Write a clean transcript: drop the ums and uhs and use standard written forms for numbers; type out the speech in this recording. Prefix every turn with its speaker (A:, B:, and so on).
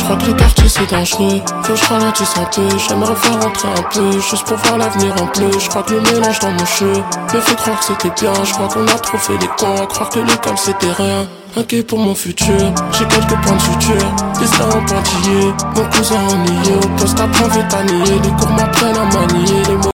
A: crois que le quartier c'est dangereux. Faut que je ralentisse un peu, j'aimerais faire rentrer un peu, juste pour voir l'avenir en bleu. Je crois que le mélange dans mon cheveu me fait croire que c'était bien. Je crois qu'on a trop fait les cons à croire que l'école c'était rien. Inquiet pour mon futur, j'ai quelques points de suture. Destin en pointillé, mon cousin ennuyé. Au poste apprend vite à nier, les cours m'apprennent à manier les mots.